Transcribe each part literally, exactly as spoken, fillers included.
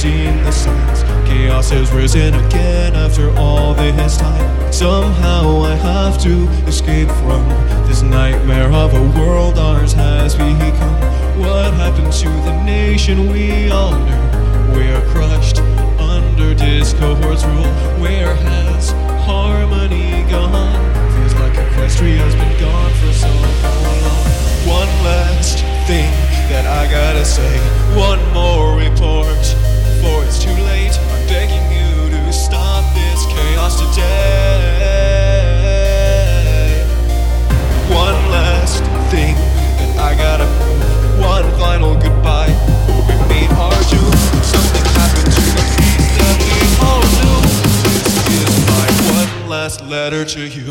seen the signs. Chaos has risen again after all this time. Somehow I have to escape from this nightmare of a world ours has become. What happened to the nation we all knew? We're crushed under discord's rule. Where has harmony gone? Feels like Equestria's been gone for so long. One last thing that I gotta say, one more report before it's too late. I'm begging you to stop this chaos today. One last thing that I gotta prove, one final goodbye before we meet our doom. Something happened to the peace that we all knew. This is my one last letter to you.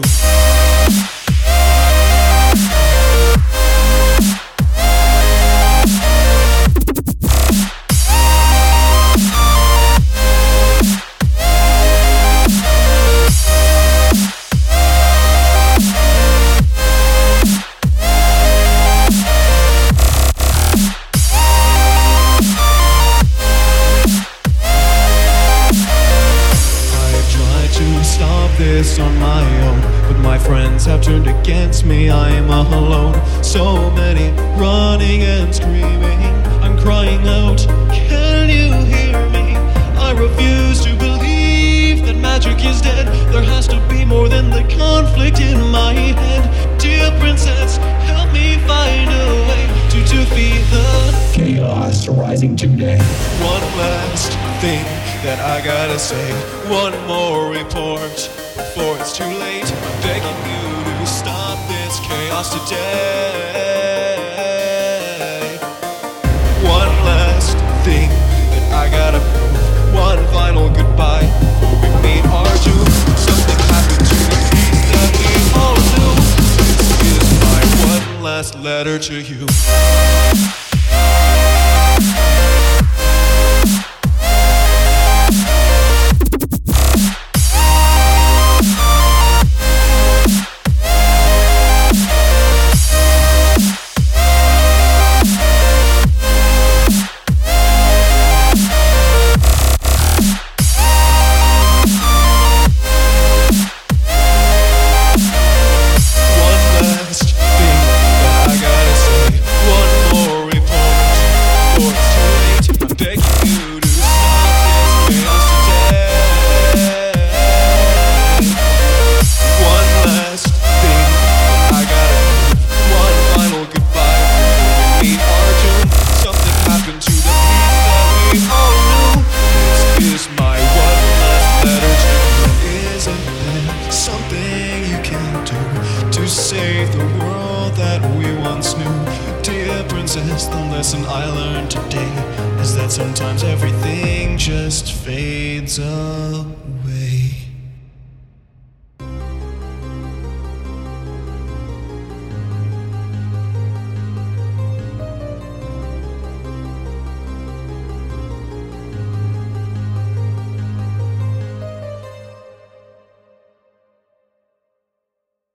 This on my own, but my friends have turned against me. I am alone. So many running and screaming. I'm crying out, can you hear me? I refuse to believe that magic is dead. There has to be more than the conflict in my head. Dear princess, help me find a way to defeat the chaos rising today. One last thing that I gotta say, one more report before it's too late. I'm begging you to stop this chaos today. One last thing that I gotta prove, one final goodbye before we meet our doom. Something happened to the peace that we all knew. This is my one last letter to you. To save the world that we once knew. Dear princess, the lesson I learned today is that sometimes everything just fades away.